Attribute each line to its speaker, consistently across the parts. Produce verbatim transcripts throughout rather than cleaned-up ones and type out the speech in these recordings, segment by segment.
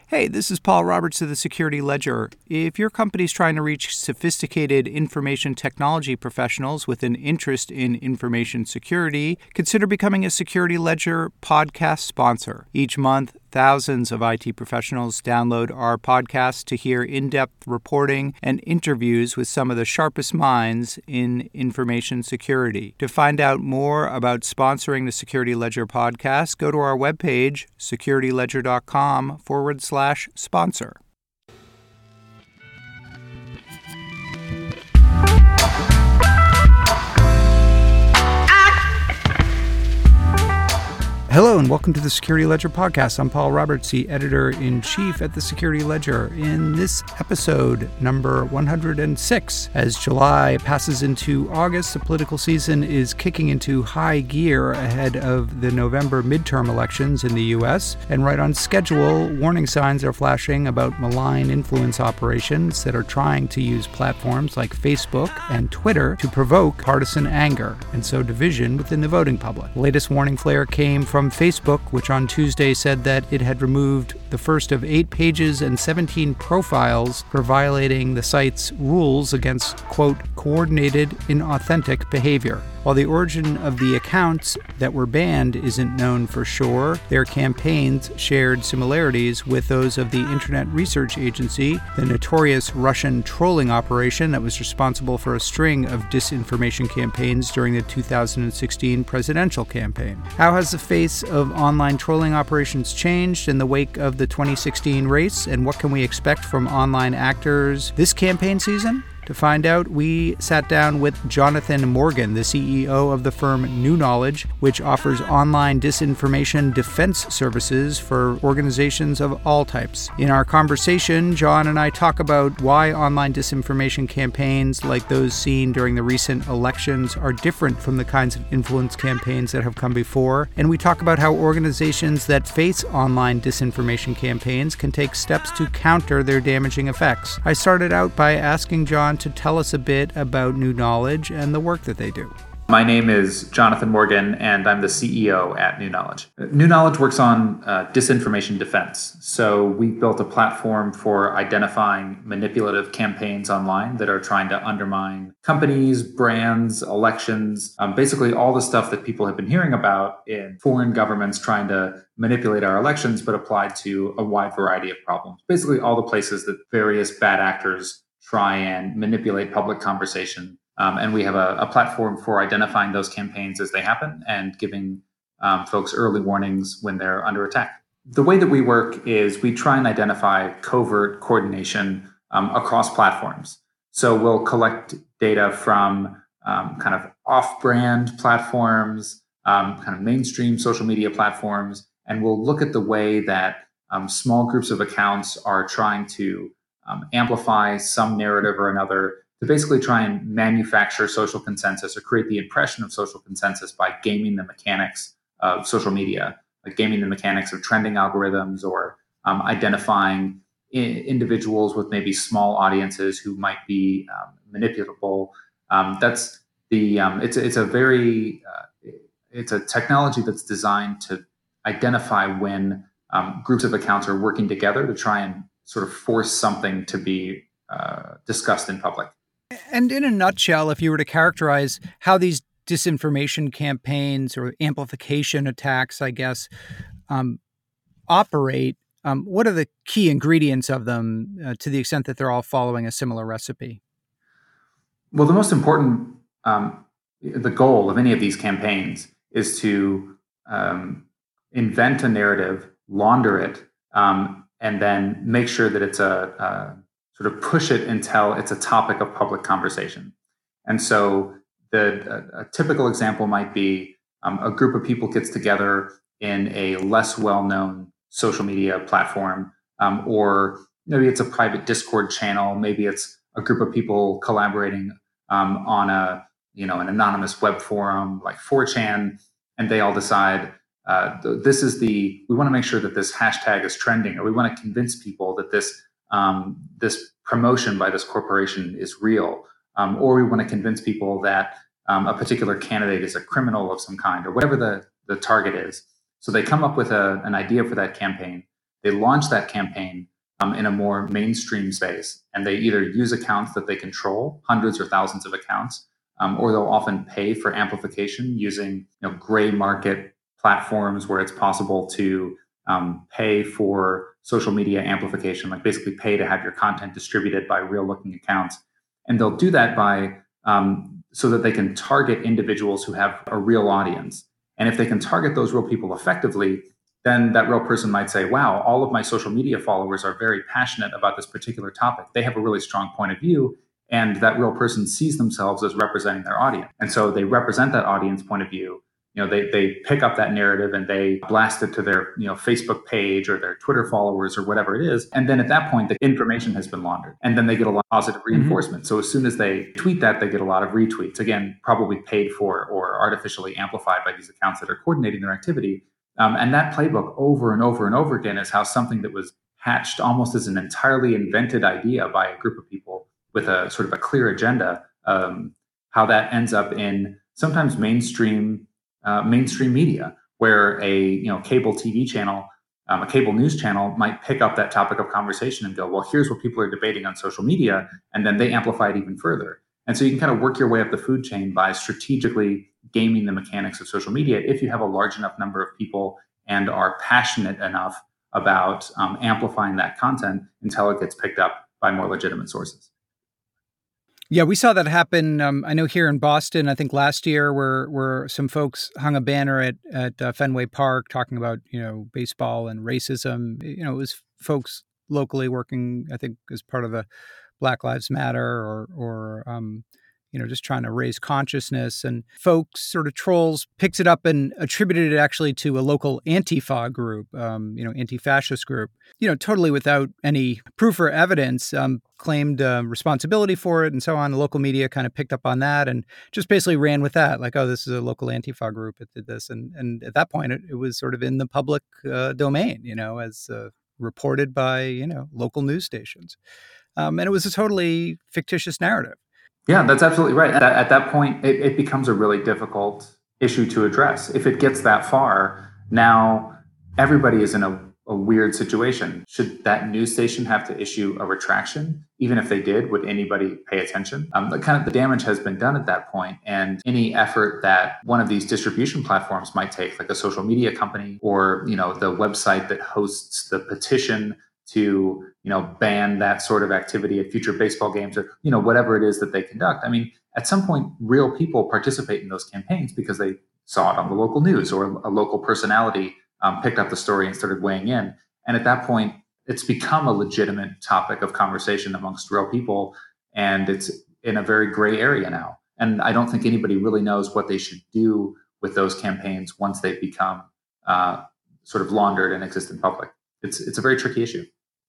Speaker 1: Hey, this is Paul Roberts of the Security Ledger. If your company's trying to reach sophisticated information technology professionals with an interest in information security, consider becoming a Security Ledger podcast sponsor. Each month, thousands of I T professionals download our podcast to hear in-depth reporting and interviews with some of the sharpest minds in information security. To find out more about sponsoring the Security Ledger podcast, go to our webpage, securityledger.com forward slash sponsor. Hello and welcome to the Security Ledger podcast. I'm Paul Roberts, the editor-in-chief at the Security Ledger. In this episode, number one hundred six, as July passes into August, the political season is kicking into high gear ahead of the November midterm elections in the U S. And right on schedule, warning signs are flashing about malign influence operations that are trying to use platforms like Facebook and Twitter to provoke partisan anger and sow division within the voting public. The latest warning flare came from Facebook, which on Tuesday said that it had removed the first of eight pages and seventeen profiles for violating the site's rules against, quote, coordinated inauthentic behavior. While the origin of the accounts that were banned isn't known for sure, their campaigns shared similarities with those of the Internet Research Agency, the notorious Russian trolling operation that was responsible for a string of disinformation campaigns during the two thousand sixteen presidential campaign. How has the face of online trolling operations changed in the wake of the twenty sixteen race, and what can we expect from online actors this campaign season? To find out, we sat down with Jonathan Morgan, the C E O of the firm New Knowledge, which offers online disinformation defense services for organizations of all types. In our conversation, John and I talk about why online disinformation campaigns like those seen during the recent elections are different from the kinds of influence campaigns that have come before, and we talk about how organizations that face online disinformation campaigns can take steps to counter their damaging effects. I started out by asking John to tell us a bit about New Knowledge and the work that they do.
Speaker 2: My name is Jonathan Morgan, and I'm the C E O at New Knowledge. New Knowledge works on uh, disinformation defense. So we built a platform for identifying manipulative campaigns online that are trying to undermine companies, brands, elections, um, basically all the stuff that people have been hearing about in foreign governments trying to manipulate our elections, but applied to a wide variety of problems. Basically all the places that various bad actors try and manipulate public conversation. Um, and we have a, a platform for identifying those campaigns as they happen and giving um, folks early warnings when they're under attack. The way that we work is we try and identify covert coordination um, across platforms. So we'll collect data from um, kind of off-brand platforms, um, kind of mainstream social media platforms, and we'll look at the way that um, small groups of accounts are trying to Um, amplify some narrative or another to basically try and manufacture social consensus or create the impression of social consensus by gaming the mechanics of social media, like gaming the mechanics of trending algorithms or um, identifying I- individuals with maybe small audiences who might be um, manipulable. Um, that's the um, it's it's a very uh, it's a technology that's designed to identify when um, groups of accounts are working together to try and sort of force something to be uh, discussed in public.
Speaker 1: And in a nutshell, if you were to characterize how these disinformation campaigns or amplification attacks, I guess, um, operate, um, what are the key ingredients of them uh, to the extent that they're all following a similar recipe?
Speaker 2: Well, the most important, um, the goal of any of these campaigns is to um, invent a narrative, launder it, um, and then make sure that it's a, a sort of push it until it's a topic of public conversation. And so the a, a typical example might be um, a group of people gets together in a less well-known social media platform, um, or maybe it's a private Discord channel, maybe it's a group of people collaborating um, on a you know an anonymous web forum like four chan, and they all decide uh, th- this is the we want to make sure that this hashtag is trending, or we want to convince people that this um, this promotion by this corporation is real, um, or we want to convince people that um, a particular candidate is a criminal of some kind, or whatever the the target is. So they come up with a, an idea for that campaign. they launch that campaign um, in a more mainstream space, and they either use accounts that they control, hundreds or thousands of accounts, um, or they'll often pay for amplification using you know, gray market platforms where it's possible to um, pay for social media amplification, like basically pay to have your content distributed by real looking accounts. And they'll do that by um, so that they can target individuals who have a real audience. And if they can target those real people effectively, then that real person might say, wow, all of my social media followers are very passionate about this particular topic. They have a really strong point of view. And that real person sees themselves as representing their audience. And so they represent that audience point of view. You know, they they pick up that narrative and they blast it to their, you know, Facebook page or their Twitter followers or whatever it is. And then at that point, the information has been laundered. And then they get a lot of positive reinforcement. Mm-hmm. So as soon as they tweet that, they get a lot of retweets, again, probably paid for or artificially amplified by these accounts that are coordinating their activity. Um, and that playbook over and over and over again is how something that was hatched almost as an entirely invented idea by a group of people with a sort of a clear agenda, um, how that ends up in sometimes mainstream uh, mainstream media, where a you know cable T V channel, um, a cable news channel might pick up that topic of conversation and go, well, here's what people are debating on social media, and then they amplify it even further. And so you can kind of work your way up the food chain by strategically gaming the mechanics of social media if you have a large enough number of people and are passionate enough about um, amplifying that content until it gets picked up by more legitimate sources.
Speaker 1: Yeah, we saw that happen. Um, I know here in Boston, I think last year, where where some folks hung a banner at at uh, Fenway Park talking about you know baseball and racism. You know, it was folks locally working, I think, as part of the Black Lives Matter or or um, you know just trying to raise consciousness. And folks, sort of trolls, picked it up and attributed it actually to a local Antifa group, um, you know, anti-fascist group. You know, totally without any proof or evidence, um, claimed uh, responsibility for it and so on. The local media kind of picked up on that and just basically ran with that. Like, oh, this is a local Antifa group that did this. And and at that point, it, it was sort of in the public uh, domain, you know, as uh, reported by, you know, local news stations. Um, and it was a totally fictitious narrative.
Speaker 2: Yeah, that's absolutely right. At, at that point, it, it becomes a really difficult issue to address. If it gets that far, now everybody is in a, a weird situation. Should that news station have to issue a retraction? Even if they did, would anybody pay attention? Um, the kind of the damage has been done at that point, and any effort that one of these distribution platforms might take, like a social media company or you know the website that hosts the petition to you know ban that sort of activity at future baseball games or you know whatever it is that they conduct. I mean, at some point, real people participate in those campaigns because they saw it on the local news or a local personality um, picked up the story and started weighing in. And at that point, it's become a legitimate topic of conversation amongst real people, and it's in a very gray area now. And I don't think anybody really knows what they should do with those campaigns once they've become uh, sort of laundered and exist in public. It's it's a very tricky issue.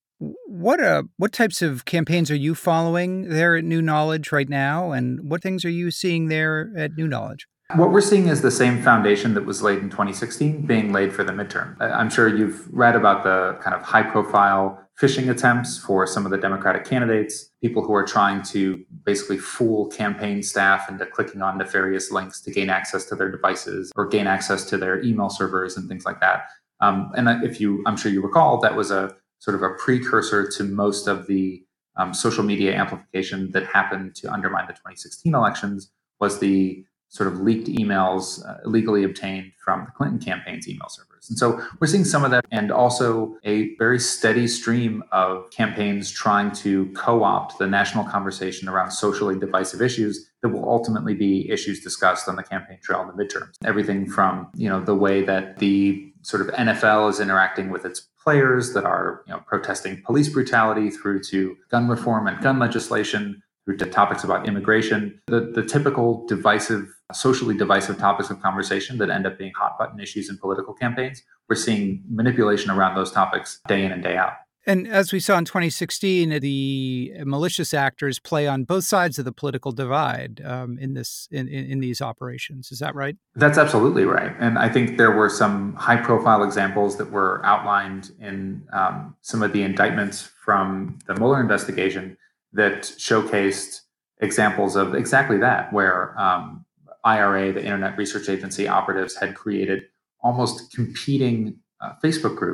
Speaker 1: What uh, what types of campaigns are you following there at New Knowledge right now, and what things are you seeing there at New Knowledge?
Speaker 2: What we're seeing is the same foundation that was laid in twenty sixteen being laid for the midterm. I'm sure you've read about the kind of high-profile phishing attempts for some of the Democratic candidates, people who are trying to basically fool campaign staff into clicking on nefarious links to gain access to their devices or gain access to their email servers and things like that. Um, and if you, I'm sure you recall, that was a sort of a precursor to most of the um, social media amplification that happened to undermine the twenty sixteen elections, was the sort of leaked emails uh, illegally obtained from the Clinton campaign's email servers. And so we're seeing some of that, and also a very steady stream of campaigns trying to co-opt the national conversation around socially divisive issues that will ultimately be issues discussed on the campaign trail in the midterms. Everything from, you know, the way that the sort of N F L is interacting with its players that are, you know, protesting police brutality, through to gun reform and gun legislation, through to topics about immigration, the, the typical divisive, socially divisive topics of conversation that end up being hot button issues in political campaigns. We're seeing manipulation around those topics day in and day out.
Speaker 1: And as we saw in twenty sixteen, the malicious actors play on both sides of the political divide um, in this in, in, in these operations. Is that right?
Speaker 2: That's absolutely right. And I think there were some high-profile examples that were outlined in um, some of the indictments from the Mueller investigation that showcased examples of exactly that, where um, I R A, the Internet Research Agency operatives, had created almost competing uh, Facebook groups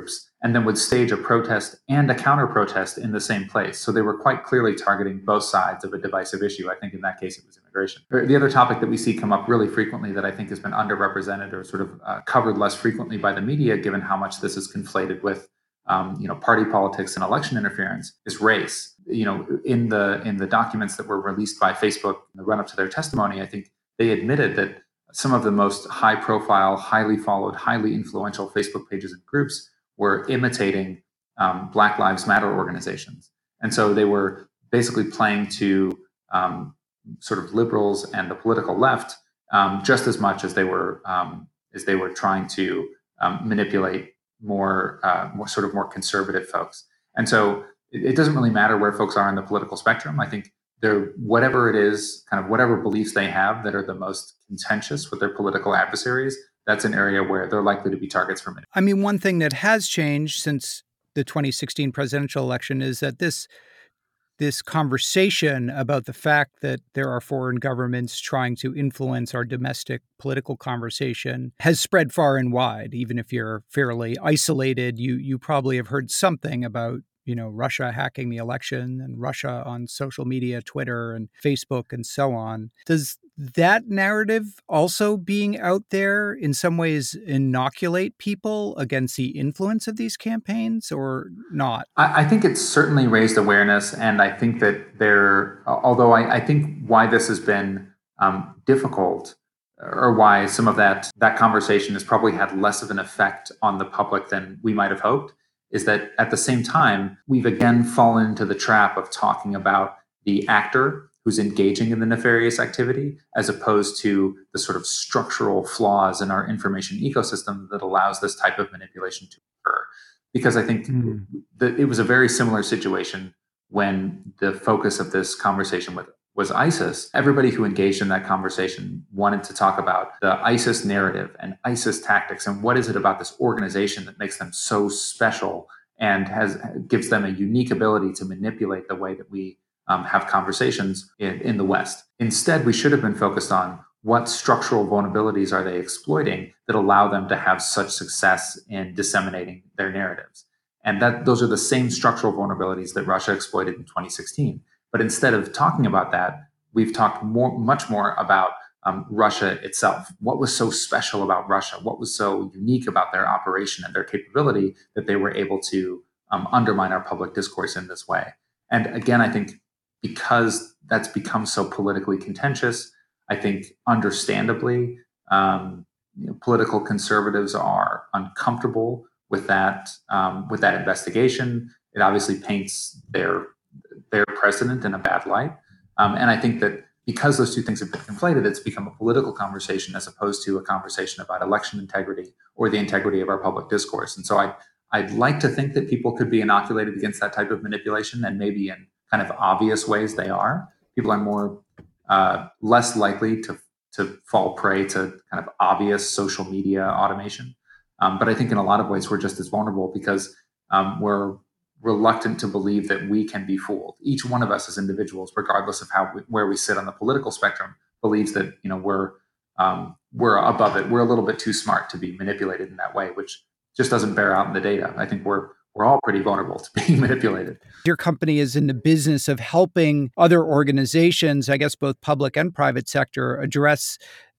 Speaker 2: and then would stage a protest and a counter protest in the same place. So they were quite clearly targeting both sides of a divisive issue. I think in that case it was immigration. The other topic that we see come up really frequently that I think has been underrepresented or sort of uh, covered less frequently by the media, given how much this is conflated with um, you know, party politics and election interference, is race. You know, in the in the documents that were released by Facebook in the run-up to their testimony, I think they admitted that some of the most high-profile, highly followed, highly influential Facebook pages and groups were imitating um, Black Lives Matter organizations. And so they were basically playing to um, sort of liberals and the political left um, just as much as they were um, as they were trying to um, manipulate more, uh, more sort of more conservative folks. And so it, it doesn't really matter where folks are on the political spectrum. I think they're, whatever it is, kind of whatever beliefs they have that are the most contentious with their political adversaries, that's an area where they're likely to be targets for many.
Speaker 1: I mean, one thing that has changed since the twenty sixteen presidential election is that this this conversation about the fact that there are foreign governments trying to influence our domestic political conversation has spread far and wide. Even if you're fairly isolated, you you probably have heard something about, you know, Russia hacking the election and Russia on social media, Twitter and Facebook and so on. Does that narrative also being out there in some ways inoculate people against the influence of these campaigns or not?
Speaker 2: I, I think it's certainly raised awareness. And I think that there, although I, I think why this has been um, difficult or why some of that, that conversation has probably had less of an effect on the public than we might have hoped, is that at the same time, we've again fallen into the trap of talking about the actor who's engaging in the nefarious activity, as opposed to the sort of structural flaws in our information ecosystem that allows this type of manipulation to occur. Because I think mm. that it was a very similar situation when the focus of this conversation with was ISIS. Everybody who engaged in that conversation wanted to talk about the ISIS narrative and ISIS tactics and what is it about this organization that makes them so special and has gives them a unique ability to manipulate the way that we um, have conversations in, in the West. Instead, we should have been focused on what structural vulnerabilities are they exploiting that allow them to have such success in disseminating their narratives. And that those are the same structural vulnerabilities that Russia exploited in twenty sixteen. But instead of talking about that, we've talked more, much more about um, Russia itself. What was so special about Russia? What was so unique about their operation and their capability that they were able to um, undermine our public discourse in this way? And again, I think because that's become so politically contentious, I think understandably, um, you know, political conservatives are uncomfortable with that um, with that investigation. It obviously paints their their president in a bad light. Um, and I think that because those two things have been conflated, it's become a political conversation as opposed to a conversation about election integrity or the integrity of our public discourse. And so I, I'd like to think that people could be inoculated against that type of manipulation, and maybe in kind of obvious ways they are. People are more uh, less likely to, to fall prey to kind of obvious social media automation. Um, but I think in a lot of ways, we're just as vulnerable because um, we're reluctant to believe that we can be fooled. Each one of us as individuals, regardless of how we, where we sit on the political spectrum, believes that, you know, we're um, we're above it. We're a little bit too smart to be manipulated in that way, which just doesn't bear out in the data. I think we're we're all pretty vulnerable to being manipulated.
Speaker 1: Your company is in the business of helping other organizations, I guess both public and private sector, address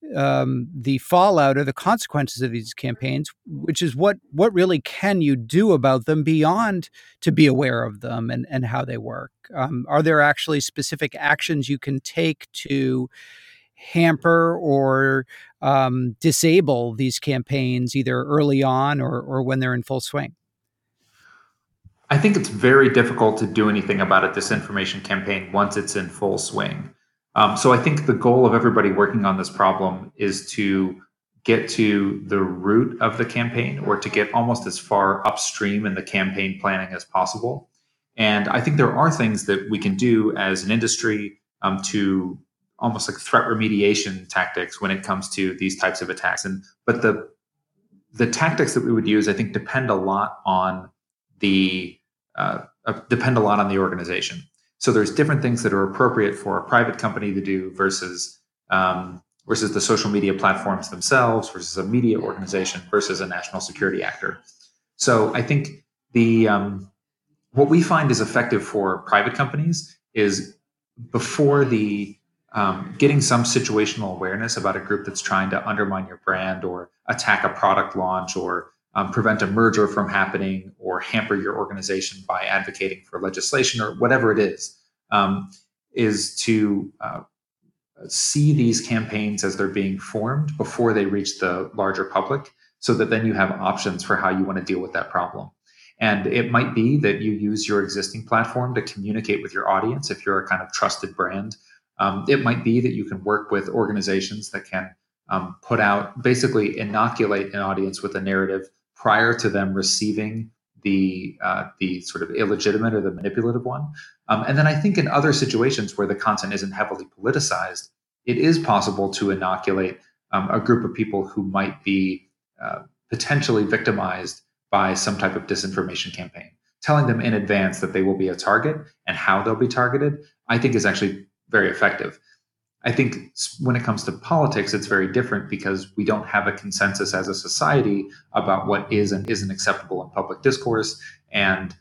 Speaker 1: um, the fallout or the consequences of these campaigns, which is what what really can you do about them beyond to be aware of them and, and how they work? Um, are there actually specific actions you can take to hamper or um, disable these campaigns either early on or, or when they're in full swing?
Speaker 2: I think it's very difficult to do anything about a disinformation campaign once it's in full swing. Um, so I think the goal of everybody working on this problem is to get to the root of the campaign, or to get almost as far upstream in the campaign planning as possible. And I think there are things that we can do as an industry um, to almost like threat remediation tactics when it comes to these types of attacks. And but the the tactics that we would use, I think, depend a lot on the uh, uh, depend a lot on the organization. So there's different things that are appropriate for a private company to do versus um, versus the social media platforms themselves, versus a media organization, versus a national security actor. So I think the um, what we find is effective for private companies is before the um, getting some situational awareness about a group that's trying to undermine your brand or attack a product launch or um, prevent a merger from happening or hamper your organization by advocating for legislation or whatever it is, um, is to uh, see these campaigns as they're being formed before they reach the larger public, so that then you have options for how you want to deal with that problem. And it might be that you use your existing platform to communicate with your audience if you're a kind of trusted brand. Um, it might be that you can work with organizations that can um, put out, basically inoculate an audience with a narrative prior to them receiving the uh, the sort of illegitimate or the manipulative one. Um, and then I think in other situations where the content isn't heavily politicized, it is possible to inoculate um, a group of people who might be uh, potentially victimized by some type of disinformation campaign. Telling them in advance that they will be a target and how they'll be targeted, I think is actually very effective. I think when it comes to politics, it's very different because we don't have a consensus as a society about what is and isn't acceptable in public discourse and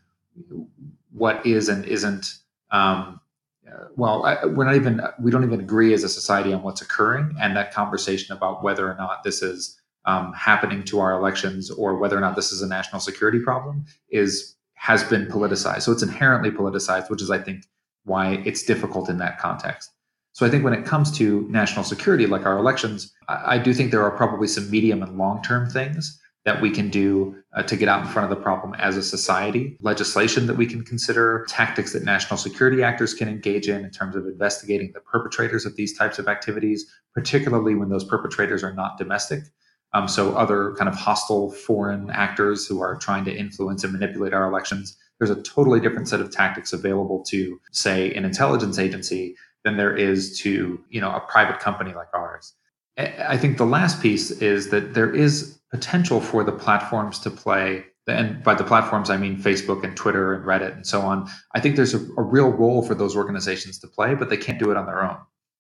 Speaker 2: what is and isn't. Um, well, I, we're not even, we don't even agree as a society on what's occurring. And that conversation about whether or not this is um, happening to our elections or whether or not this is a national security problem is has been politicized. So it's inherently politicized, which is, I think, why it's difficult in that context. So I think when it comes to national security, like our elections, I, I do think there are probably some medium and long-term things that we can do uh, to get out in front of the problem as a society, legislation that we can consider, tactics that national security actors can engage in in terms of investigating the perpetrators of these types of activities, particularly when those perpetrators are not domestic. Um, so other kind of hostile foreign actors who are trying to influence and manipulate our elections. There's a totally different set of tactics available to, say, an intelligence agency than there is to, you know, a private company like ours. I think the last piece is that there is potential for the platforms to play, and by the platforms, I mean Facebook and Twitter and Reddit and so on. I think there's a, a real role for those organizations to play, but they can't do it on their own.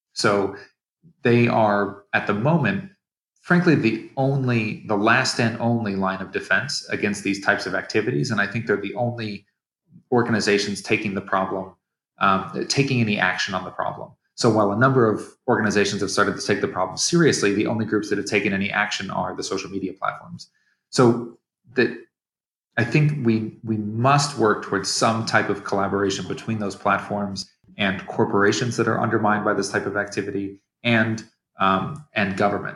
Speaker 2: So they are, at the moment, frankly, the only, the last and only line of defense against these types of activities. And I think they're the only organizations taking the problem, um, taking any action on the problem. So while a number of organizations have started to take the problem seriously, the only groups that have taken any action are the social media platforms. So that I think we we must work towards some type of collaboration between those platforms and corporations that are undermined by this type of activity, and um, and government,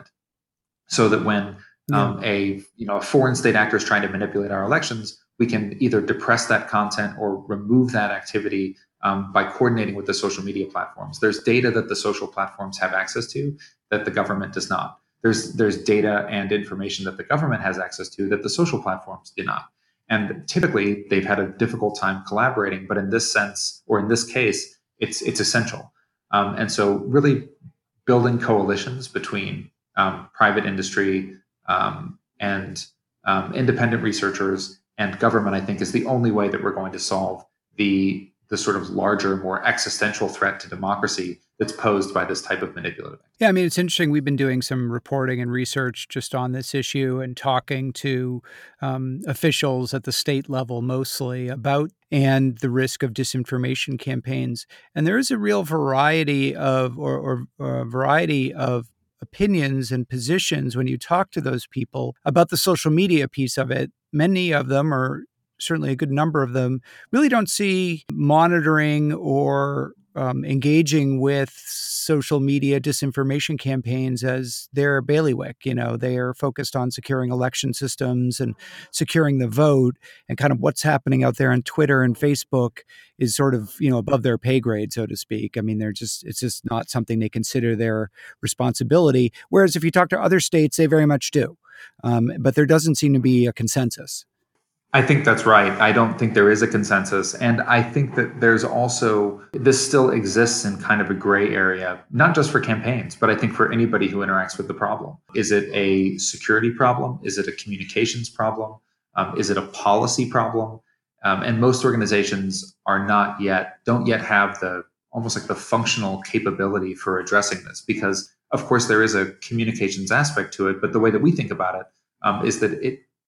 Speaker 2: so that when um, yeah. a you know a foreign state actor is trying to manipulate our elections, we can either depress that content or remove that activity um, by coordinating with the social media platforms. There's data that the social platforms have access to that the government does not. There's there's data and information that the government has access to that the social platforms do not. And typically, they've had a difficult time collaborating. But in this sense, or in this case, it's it's essential. Um, and so, really building coalitions between um, private industry um, and um, independent researchers and government, I think, is the only way that we're going to solve the the sort of larger, more existential threat to democracy that's posed by this type of manipulative.
Speaker 1: Yeah, I mean, it's interesting. We've been doing some reporting and research just on this issue and talking to um, officials at the state level mostly about and the risk of disinformation campaigns. And there is a real variety of or, or, or a variety of opinions and positions when you talk to those people about the social media piece of it. Many of them, or certainly a good number of them, really don't see monitoring or um, engaging with social media disinformation campaigns as their bailiwick. You know, they are focused on securing election systems and securing the vote, and kind of what's happening out there on Twitter and Facebook is sort of, you know, above their pay grade, so to speak. I mean, they're just, it's just not something they consider their responsibility. Whereas if you talk to other states, they very much do. Um, but there doesn't seem to be a consensus.
Speaker 2: I think that's right. I don't think there is a consensus. And I think that there's also, this still exists in kind of a gray area, not just for campaigns, but I think for anybody who interacts with the problem. Is it a security problem? Is it a communications problem? Um, is it a policy problem? Um, and most organizations are not yet, don't yet have the, almost like the functional capability for addressing this, because of course there is a communications aspect to it, but the way that we think about it um, is that it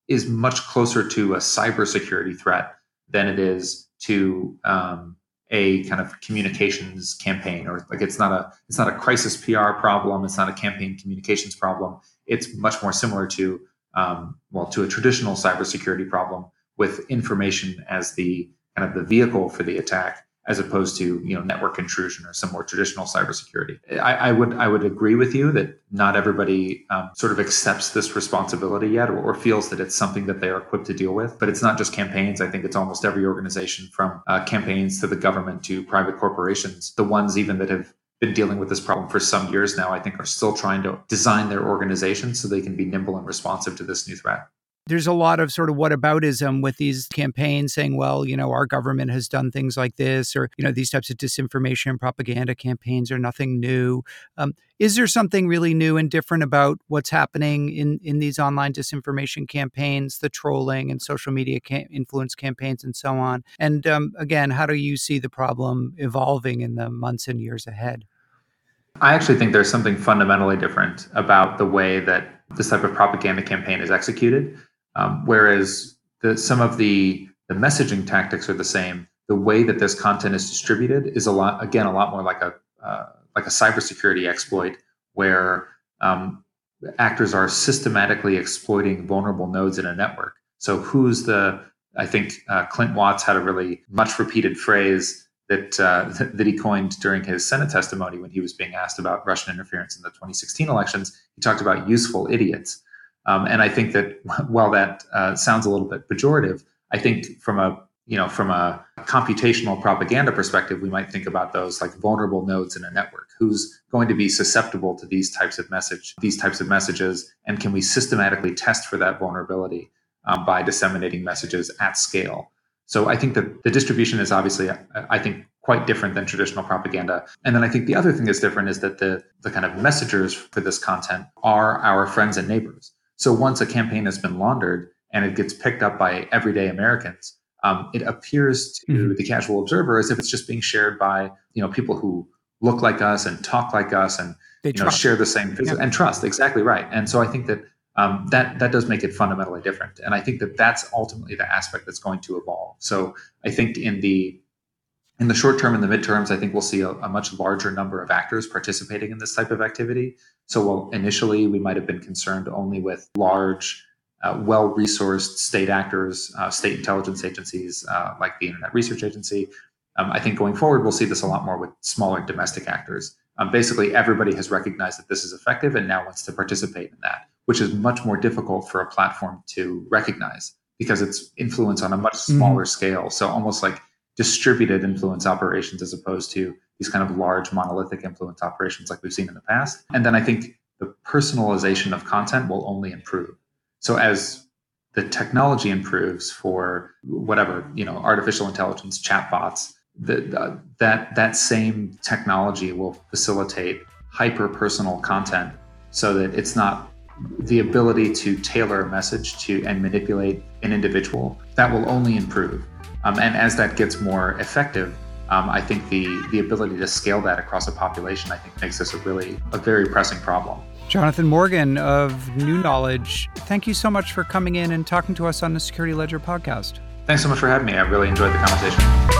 Speaker 2: is much closer to a cybersecurity threat than it is to um, a kind of communications campaign, or like it's not a it's not a crisis P R problem. It's not a campaign communications problem. It's much more similar to um, well to a traditional cybersecurity problem with information as the kind of the vehicle for the attack, as opposed to you know network intrusion or some more traditional cybersecurity. I, I would I would agree with you that not everybody um, sort of accepts this responsibility yet, or, or feels that it's something that they are equipped to deal with. But it's not just campaigns. I think it's almost every organization, from uh, campaigns to the government to private corporations. The ones even that have been dealing with this problem for some years now, I think, are still trying to design their organization so they can be nimble and responsive to this new threat.
Speaker 1: There's a lot of sort of whataboutism with these campaigns saying, well, you know, our government has done things like this, or, you know, these types of disinformation and propaganda campaigns are nothing new. Um, is there something really new and different about what's happening in, in these online disinformation campaigns, the trolling and social media ca- influence campaigns and so on? And um, again, how do you see the problem evolving in the months and years ahead?
Speaker 2: I actually think there's something fundamentally different about the way that this type of propaganda campaign is executed. Um, whereas the, some of the, the messaging tactics are the same, the way that this content is distributed is a lot, again, a lot more like a uh, like a cybersecurity exploit, where um, actors are systematically exploiting vulnerable nodes in a network. So who's the, I think uh, Clint Watts had a really much repeated phrase that uh, that he coined during his Senate testimony when he was being asked about Russian interference in the twenty sixteen elections. He talked about useful idiots. Um, and I think that while that uh, sounds a little bit pejorative, I think from a you know from a computational propaganda perspective, we might think about those like vulnerable nodes in a network. Who's going to be susceptible to these types of message, these types of messages, and can we systematically test for that vulnerability um, by disseminating messages at scale? So I think that the distribution is obviously, I think, quite different than traditional propaganda. And then I think the other thing that's different is that the the kind of messengers for this content are our friends and neighbors. So once a campaign has been laundered and it gets picked up by everyday Americans, um, it appears to mm-hmm. the casual observer as if it's just being shared by you know people who look like us and talk like us and they you know share the same physical yeah. and trust. Exactly right. And so I think that um, that that does make it fundamentally different. And I think that that's ultimately the aspect that's going to evolve. So I think in the in the short term and the midterms, I think we'll see a, a much larger number of actors participating in this type of activity. So while initially we might have been concerned only with large, uh, well-resourced state actors, uh, state intelligence agencies uh, like the Internet Research Agency, um, I think going forward we'll see this a lot more with smaller domestic actors. Um, basically, everybody has recognized that this is effective and now wants to participate in that, which is much more difficult for a platform to recognize because it's influence on a much smaller mm-hmm. scale. So almost like distributed influence operations as opposed to these kind of large monolithic influence operations like we've seen in the past. And then I think the personalization of content will only improve. So as the technology improves for whatever, you know, artificial intelligence, chatbots, the, uh, that that same technology will facilitate hyper-personal content so that it's not the ability to tailor a message to and manipulate an individual. That will only improve. Um, and as that gets more effective, um, I think the the ability to scale that across a population, I think, makes this a really a very pressing problem.
Speaker 1: Jonathan Morgan of New Knowledge, thank you so much for coming in and talking to us on the Security Ledger podcast.
Speaker 2: Thanks so much for having me. I really enjoyed the conversation.